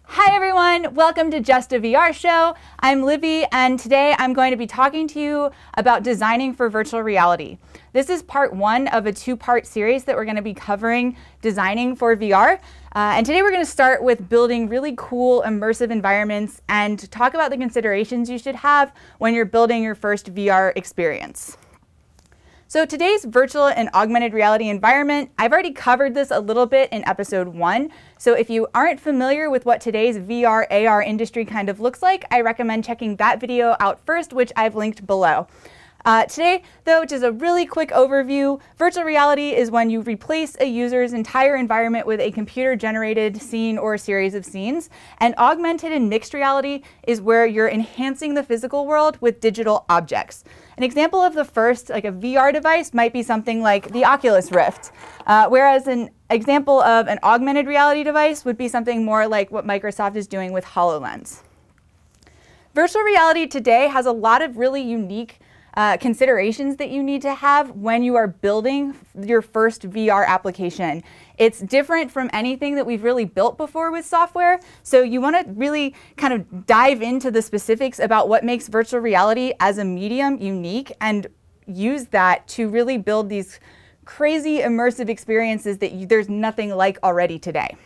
Hi everyone, welcome to Just a VR Show. I'm Livy, and today I'm going to be talking to you about designing for virtual reality. This is part one of a two-part series that we're going to be covering designing for VR. And today we're going to start with building really cool immersive environments and talk about the considerations you should have when you're building your first VR experience. So today's virtual and augmented reality environment, I've already covered this a little bit in episode 1. So if you aren't familiar with what today's VR AR industry kind of looks like, I recommend checking that video out first, which I've linked below. Today, though, just a really quick overview. Virtual reality is when you replace a user's entire environment with a computer-generated scene or series of scenes. And augmented and mixed reality is where you're enhancing the physical world with digital objects. An example of the first, like a VR device, might be something like the Oculus Rift, whereas an example of an augmented reality device would be something more like what Microsoft is doing with HoloLens. Virtual reality today has a lot of really unique considerations that you need to have when you are building your first VR application. It's different from anything that we've really built before with software, so you want to really kind of dive into the specifics about what makes virtual reality as a medium unique and use that to really build these crazy immersive experiences that there's nothing like already today.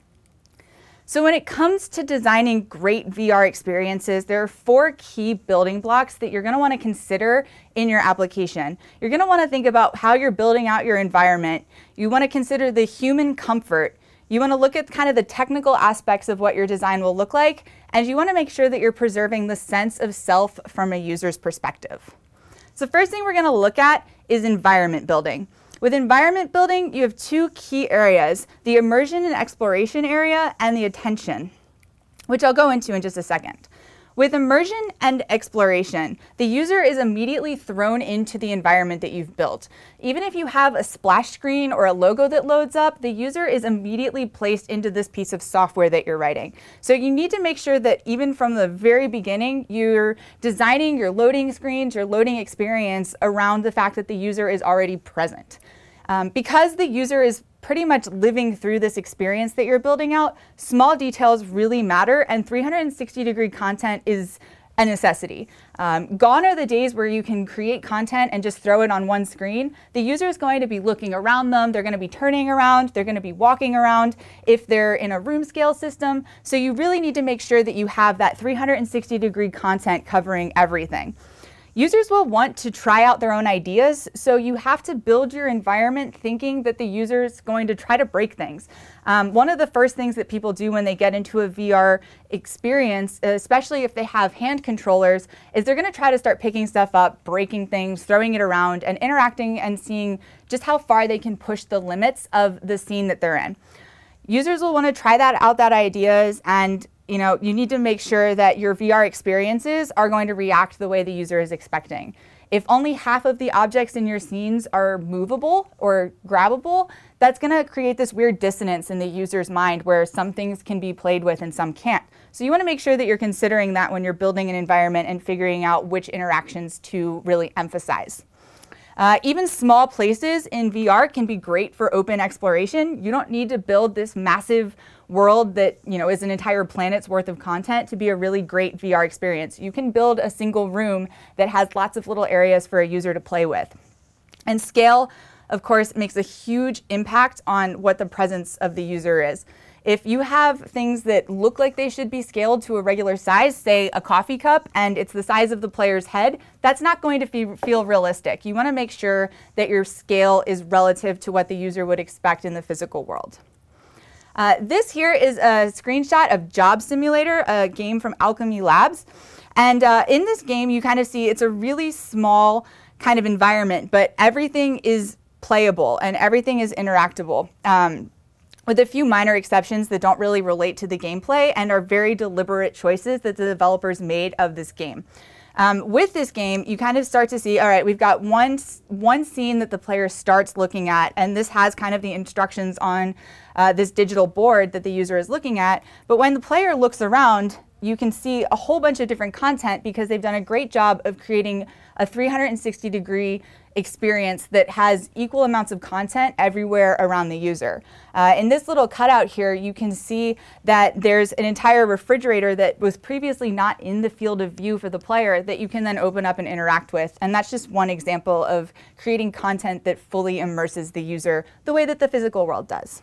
So when it comes to designing great VR experiences, there are 4 key building blocks that you're going to want to consider in your application. You're going to want to think about how you're building out your environment. You want to consider the human comfort. You want to look at kind of the technical aspects of what your design will look like, and you want to make sure that you're preserving the sense of self from a user's perspective. So first thing we're going to look at is environment building. With environment building, you have 2 key areas, the immersion and exploration area and the attention, which I'll go into in just a second. With immersion and exploration, the user is immediately thrown into the environment that you've built. Even if you have a splash screen or a logo that loads up, the user is immediately placed into this piece of software that you're writing. So you need to make sure that even from the very beginning, you're designing your loading screens, your loading experience around the fact that the user is already present. Because the user is pretty much living through this experience that you're building out, small details really matter, and 360-degree content is a necessity. Gone are the days where you can create content and just throw it on one screen. The user is going to be looking around them, they're going to be turning around, they're going to be walking around if they're in a room scale system. So you really need to make sure that you have that 360-degree content covering everything. Users will want to try out their own ideas, so you have to build your environment thinking that the user is going to try to break things. One of the first things that people do when they get into a VR experience, especially if they have hand controllers, is they're going to try to start picking stuff up, breaking things, throwing it around, and interacting and seeing just how far they can push the limits of the scene that they're in. Users will want to try out that ideas, and you need to make sure that your VR experiences are going to react the way the user is expecting. If only half of the objects in your scenes are movable or grabbable, that's going to create this weird dissonance in the user's mind where some things can be played with and some can't. So you want to make sure that you're considering that when you're building an environment and figuring out which interactions to really emphasize. Even small places in VR can be great for open exploration. You don't need to build this massive world that is an entire planet's worth of content to be a really great VR experience. You can build a single room that has lots of little areas for a user to play with. And scale, of course, makes a huge impact on what the presence of the user is. If you have things that look like they should be scaled to a regular size, say a coffee cup, and it's the size of the player's head, that's not going to feel realistic. You want to make sure that your scale is relative to what the user would expect in the physical world. This here is a screenshot of Job Simulator, a game from Alchemy Labs. And in this game, you kind of see it's a really small kind of environment, but everything is playable and everything is interactable. With a few minor exceptions that don't really relate to the gameplay and are very deliberate choices that the developers made of this game. With this game, you kind of start to see, all right, we've got one scene that the player starts looking at, and this has kind of the instructions on this digital board that the user is looking at. But when the player looks around, you can see a whole bunch of different content because they've done a great job of creating a 360-degree experience that has equal amounts of content everywhere around the user. In this little cutout here, you can see that there's an entire refrigerator that was previously not in the field of view for the player that you can then open up and interact with. And that's just one example of creating content that fully immerses the user the way that the physical world does.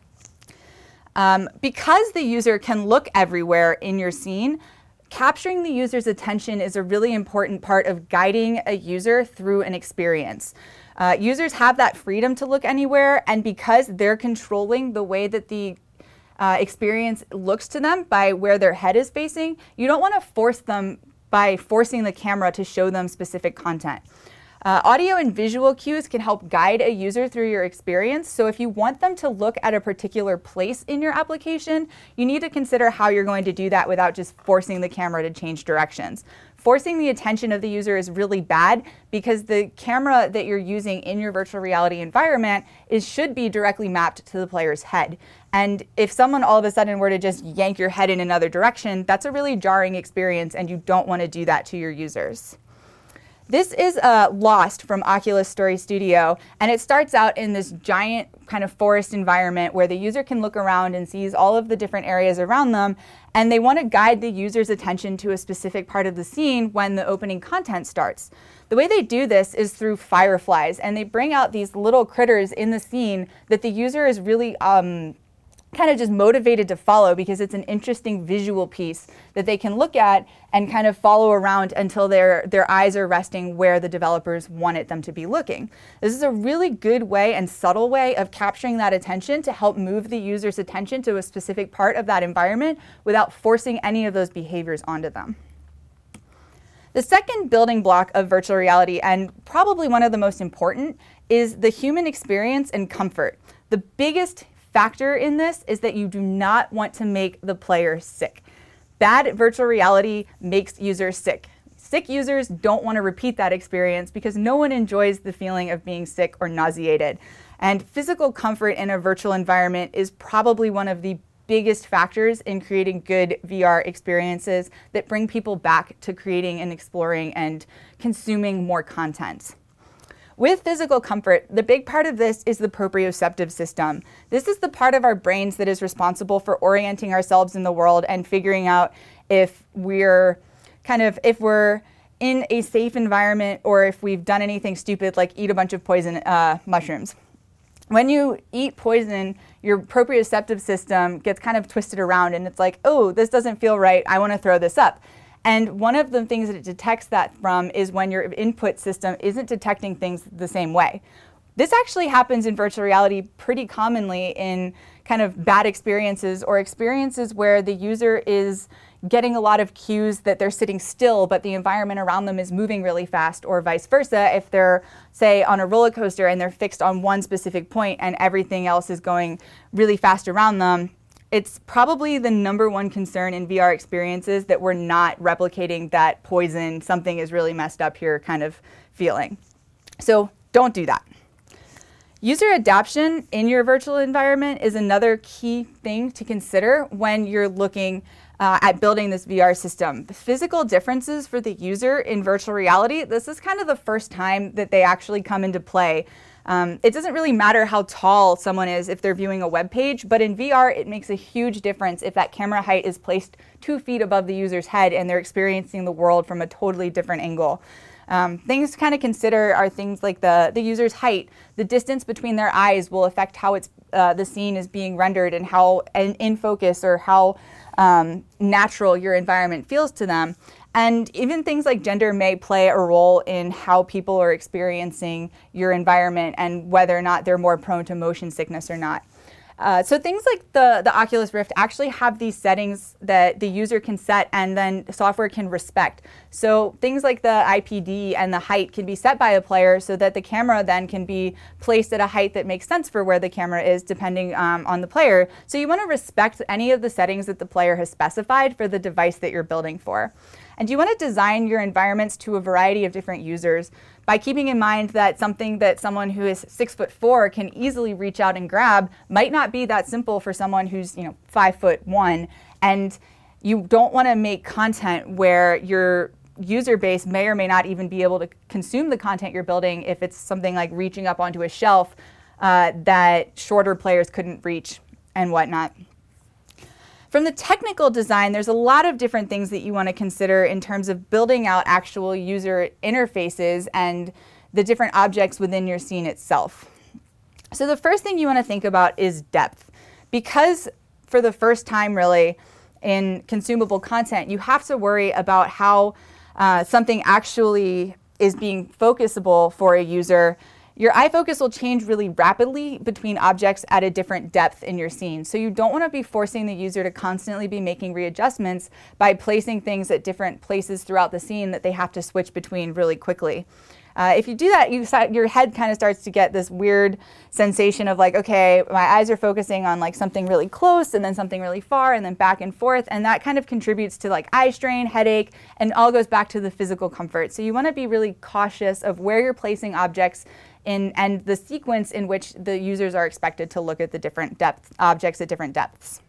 Because the user can look everywhere in your scene, capturing the user's attention is a really important part of guiding a user through an experience. Users have that freedom to look anywhere, and because they're controlling the way that the experience looks to them by where their head is facing, you don't want to force them by forcing the camera to show them specific content. Audio and visual cues can help guide a user through your experience. So if you want them to look at a particular place in your application, you need to consider how you're going to do that without just forcing the camera to change directions. Forcing the attention of the user is really bad because the camera that you're using in your virtual reality environment should be directly mapped to the player's head. And if someone all of a sudden were to just yank your head in another direction, that's a really jarring experience, and you don't want to do that to your users. This is Lost from Oculus Story Studio, and it starts out in this giant kind of forest environment where the user can look around and sees all of the different areas around them, and they want to guide the user's attention to a specific part of the scene when the opening content starts. The way they do this is through fireflies, and they bring out these little critters in the scene that the user is really kind of just motivated to follow because it's an interesting visual piece that they can look at and kind of follow around until their eyes are resting where the developers wanted them to be looking. This is a really good way and subtle way of capturing that attention to help move the user's attention to a specific part of that environment without forcing any of those behaviors onto them. The second building block of virtual reality, and probably one of the most important, is the human experience and comfort. The biggest factor in this is that you do not want to make the player sick. Bad virtual reality makes users sick. Sick users don't want to repeat that experience because no one enjoys the feeling of being sick or nauseated. And physical comfort in a virtual environment is probably one of the biggest factors in creating good VR experiences that bring people back to creating and exploring and consuming more content. With physical comfort, the big part of this is the proprioceptive system. This is the part of our brains that is responsible for orienting ourselves in the world and figuring out if we're in a safe environment or if we've done anything stupid like eat a bunch of poison mushrooms. When you eat poison, your proprioceptive system gets kind of twisted around and it's like, oh, this doesn't feel right, I want to throw this up. And one of the things that it detects that from is when your input system isn't detecting things the same way. This actually happens in virtual reality pretty commonly in kind of bad experiences or experiences where the user is getting a lot of cues that they're sitting still, but the environment around them is moving really fast, or vice versa. If they're, say, on a roller coaster and they're fixed on one specific point and everything else is going really fast around them, it's probably the #1 concern in VR experiences that we're not replicating that poison, something is really messed up here kind of feeling. So don't do that. User adaptation in your virtual environment is another key thing to consider when you're looking at building this VR system. The physical differences for the user in virtual reality, this is kind of the first time that they actually come into play. It doesn't really matter how tall someone is if they're viewing a web page, but in VR, it makes a huge difference if that camera height is placed 2 feet above the user's head and they're experiencing the world from a totally different angle. Things to kind of consider are things like the user's height. The distance between their eyes will affect how the scene is being rendered and how in focus or how natural your environment feels to them. And even things like gender may play a role in how people are experiencing your environment and whether or not they're more prone to motion sickness or not. So things like the Oculus Rift actually have these settings that the user can set and then the software can respect. So things like the IPD and the height can be set by a player so that the camera then can be placed at a height that makes sense for where the camera is depending on the player. So you want to respect any of the settings that the player has specified for the device that you're building for. And you want to design your environments to a variety of different users by keeping in mind that something that someone who is 6'4" can easily reach out and grab might not be that simple for someone who's 5'1", and you don't want to make content where you're user base may or may not even be able to consume the content you're building if it's something like reaching up onto a shelf that shorter players couldn't reach and whatnot. From the technical design, there's a lot of different things that you want to consider in terms of building out actual user interfaces and the different objects within your scene itself. So the first thing you want to think about is depth. Because for the first time really in consumable content, you have to worry about how something actually is being focusable for a user. Your eye focus will change really rapidly between objects at a different depth in your scene. So you don't want to be forcing the user to constantly be making readjustments by placing things at different places throughout the scene that they have to switch between really quickly. If you do that, your head kind of starts to get this weird sensation of like, okay, my eyes are focusing on like something really close and then something really far and then back and forth. And that kind of contributes to like eye strain, headache, and all goes back to the physical comfort. So you want to be really cautious of where you're placing objects and the sequence in which the users are expected to look at the different objects at different depths.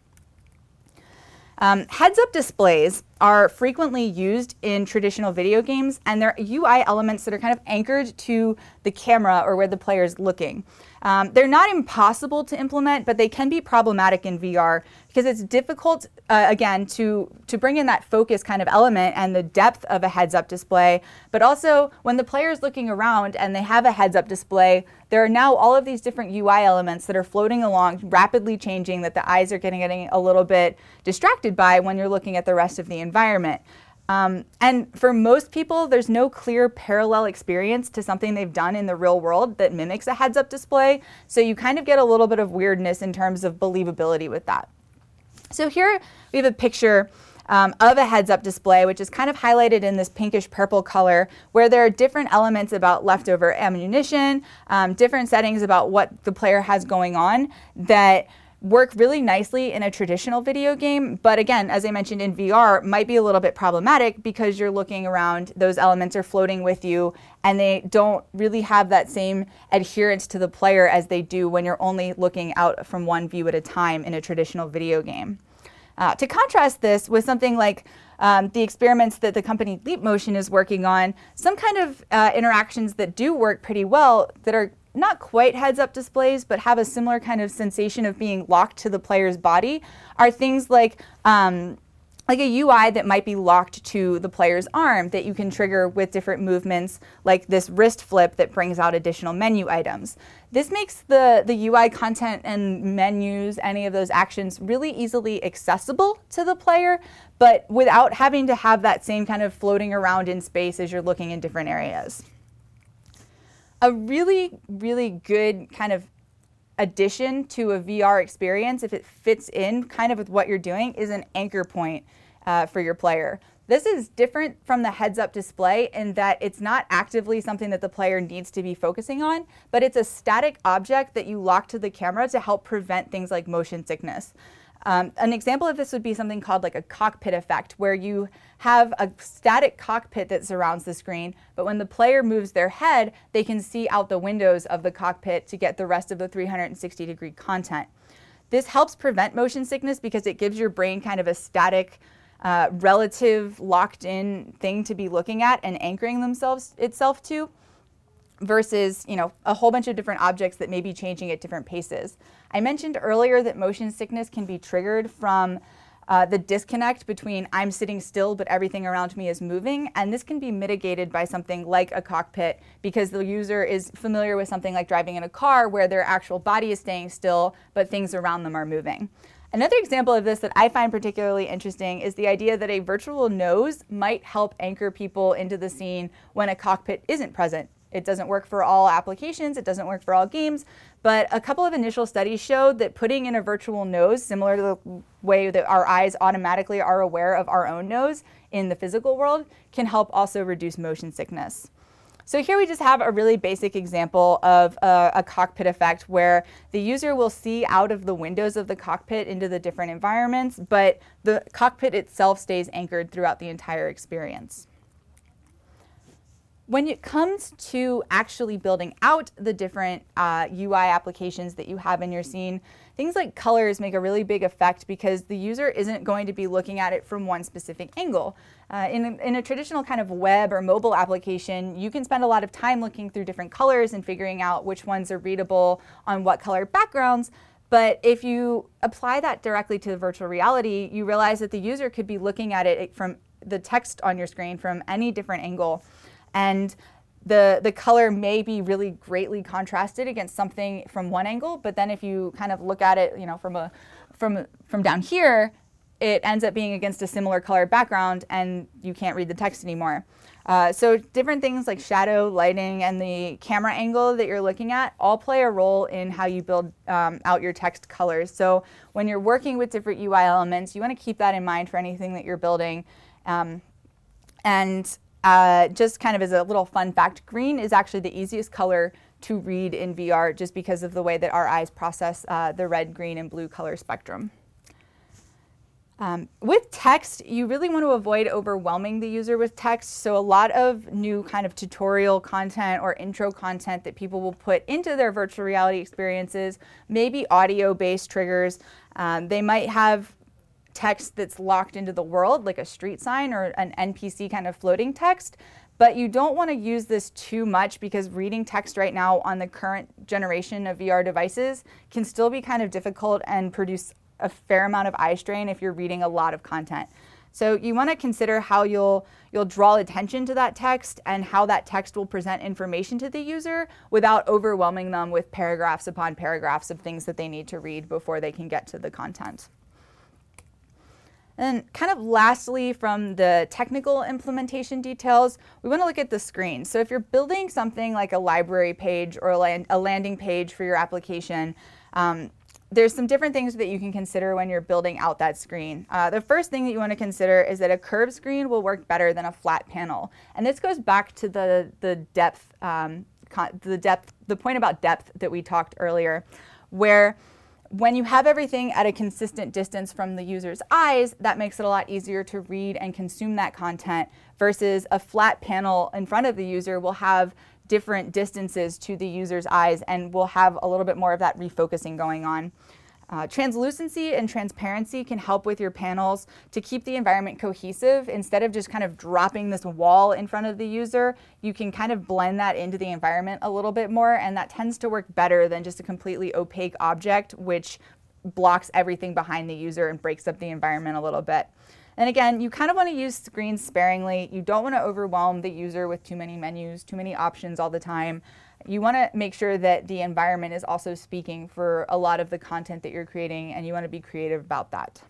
Heads-up displays are frequently used in traditional video games, and they're UI elements that are kind of anchored to the camera or where the player is looking. They're not impossible to implement, but they can be problematic in VR because it's difficult, again, to bring in that focus kind of element and the depth of a heads-up display. But also, when the player is looking around and they have a heads-up display, there are now all of these different UI elements that are floating along, rapidly changing, that the eyes are getting a little bit distracted by when you're looking at the rest of the environment. And for most people, there's no clear parallel experience to something they've done in the real world that mimics a heads-up display. So you kind of get a little bit of weirdness in terms of believability with that. So here we have a picture of a heads-up display, which is kind of highlighted in this pinkish purple color, where there are different elements about leftover ammunition, different settings about what the player has going on that work really nicely in a traditional video game, but again, as I mentioned in VR, might be a little bit problematic because you're looking around, those elements are floating with you, and they don't really have that same adherence to the player as they do when you're only looking out from one view at a time in a traditional video game. To contrast this with something like the experiments that the company Leap Motion is working on, some kind of interactions that do work pretty well that are not quite heads-up displays, but have a similar kind of sensation of being locked to the player's body, are things like a UI that might be locked to the player's arm that you can trigger with different movements, like this wrist flip that brings out additional menu items. This makes the UI content and menus, any of those actions, really easily accessible to the player, but without having to have that same kind of floating around in space as you're looking in different areas. A really, really good kind of addition to a VR experience, if it fits in kind of with what you're doing, is an anchor point for your player. This is different from the heads-up display in that it's not actively something that the player needs to be focusing on, but it's a static object that you lock to the camera to help prevent things like motion sickness. An example of this would be something called like a cockpit effect, where you have a static cockpit that surrounds the screen, but when the player moves their head, they can see out the windows of the cockpit to get the rest of the 360-degree content. This helps prevent motion sickness because it gives your brain kind of a static, relative, locked-in thing to be looking at and anchoring itself to, versus, a whole bunch of different objects that may be changing at different paces. I mentioned earlier that motion sickness can be triggered from the disconnect between I'm sitting still but everything around me is moving, and this can be mitigated by something like a cockpit because the user is familiar with something like driving in a car where their actual body is staying still but things around them are moving. Another example of this that I find particularly interesting is the idea that a virtual nose might help anchor people into the scene when a cockpit isn't present. It doesn't work for all applications, it doesn't work for all games, but a couple of initial studies showed that putting in a virtual nose, similar to the way that our eyes automatically are aware of our own nose in the physical world, can help also reduce motion sickness. So here we just have a really basic example of a cockpit effect where the user will see out of the windows of the cockpit into the different environments, but the cockpit itself stays anchored throughout the entire experience. When it comes to actually building out the different UI applications that you have in your scene, things like colors make a really big effect because the user isn't going to be looking at it from one specific angle. In a traditional kind of web or mobile application, you can spend a lot of time looking through different colors and figuring out which ones are readable on what color backgrounds. But if you apply that directly to virtual reality, you realize that the user could be looking at it from the text on your screen from any different angle. And the color may be really greatly contrasted against something from one angle, but then if you kind of look at it, from down here, it ends up being against a similar color background and you can't read the text anymore. So different things like shadow, lighting, and the camera angle that you're looking at all play a role in how you build out your text colors. So when you're working with different UI elements, you want to keep that in mind for anything that you're building. Just kind of as a little fun fact, green is actually the easiest color to read in VR just because of the way that our eyes process the red, green, and blue color spectrum. With text, you really want to avoid overwhelming the user with text. So a lot of new kind of tutorial content or intro content that people will put into their virtual reality experiences may be audio-based triggers. They might have text that's locked into the world, like a street sign or an NPC kind of floating text. But you don't want to use this too much because reading text right now on the current generation of VR devices can still be kind of difficult and produce a fair amount of eye strain if you're reading a lot of content. So you want to consider how you'll draw attention to that text and how that text will present information to the user without overwhelming them with paragraphs upon paragraphs of things that they need to read before they can get to the content. And kind of lastly, from the technical implementation details, we want to look at the screen. So if you're building something like a library page or a landing page for your application, there's some different things that you can consider when you're building out that screen. The first thing that you want to consider is that a curved screen will work better than a flat panel. And this goes back to the point about depth that we talked earlier, where when you have everything at a consistent distance from the user's eyes, that makes it a lot easier to read and consume that content versus a flat panel in front of the user will have different distances to the user's eyes and will have a little bit more of that refocusing going on. Translucency and transparency can help with your panels to keep the environment cohesive. Instead of just kind of dropping this wall in front of the user, you can kind of blend that into the environment a little bit more, and that tends to work better than just a completely opaque object, which blocks everything behind the user and breaks up the environment a little bit. And again, you kind of want to use screens sparingly. You don't want to overwhelm the user with too many menus, too many options all the time. You want to make sure that the environment is also speaking for a lot of the content that you're creating, and you want to be creative about that.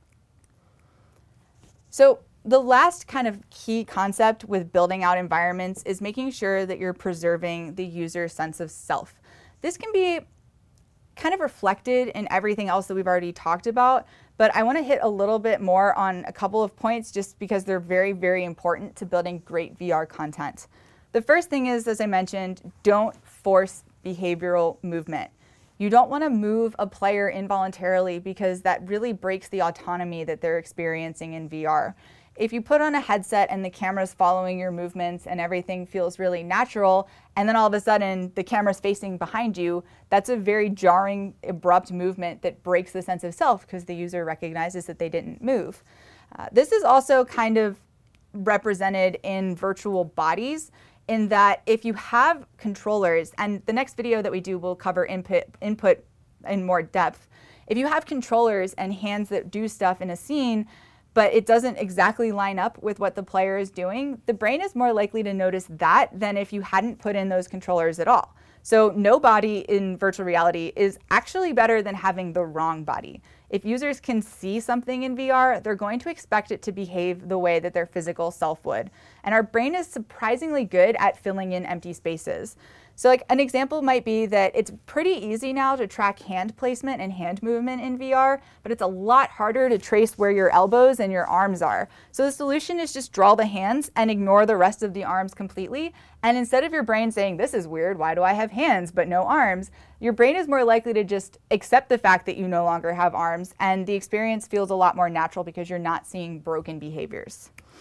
So the last kind of key concept with building out environments is making sure that you're preserving the user's sense of self. This can be kind of reflected in everything else that we've already talked about, but I want to hit a little bit more on a couple of points just because they're very, very important to building great VR content. The first thing is, as I mentioned, don't force behavioral movement. You don't want to move a player involuntarily because that really breaks the autonomy that they're experiencing in VR. If you put on a headset and the camera's following your movements and everything feels really natural, and then all of a sudden the camera's facing behind you, that's a very jarring, abrupt movement that breaks the sense of self because the user recognizes that they didn't move. This is also kind of represented in virtual bodies, in that if you have controllers, and the next video that we do will cover input in more depth. If you have controllers and hands that do stuff in a scene, but it doesn't exactly line up with what the player is doing, the brain is more likely to notice that than if you hadn't put in those controllers at all. So no body in virtual reality is actually better than having the wrong body. If users can see something in VR, they're going to expect it to behave the way that their physical self would. And our brain is surprisingly good at filling in empty spaces. So like an example might be that it's pretty easy now to track hand placement and hand movement in VR, but it's a lot harder to trace where your elbows and your arms are. So the solution is just draw the hands and ignore the rest of the arms completely. And instead of your brain saying, this is weird, why do I have hands but no arms? Your brain is more likely to just accept the fact that you no longer have arms, and the experience feels a lot more natural because you're not seeing broken behaviors.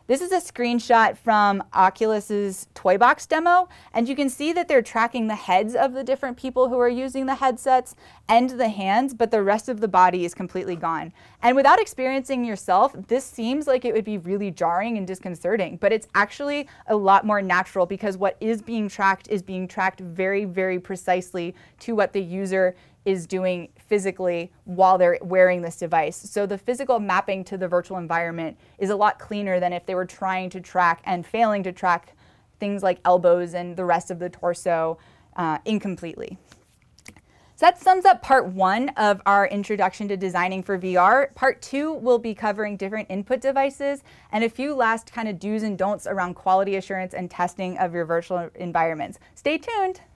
This is a screenshot from Oculus's Toybox demo, and you can see that they're tracking the heads of the different people who are using the headsets and the hands, but the rest of the body is completely gone. And without experiencing yourself, this seems like it would be really jarring and disconcerting, but it's actually a lot more natural because what is being tracked very, very precisely to what the user is doing physically while they're wearing this device. So the physical mapping to the virtual environment is a lot cleaner than if they were trying to track and failing to track things like elbows and the rest of the torso incompletely. So that sums up part 1 of our introduction to designing for VR. Part 2 will be covering different input devices and a few last kind of do's and don'ts around quality assurance and testing of your virtual environments. Stay tuned.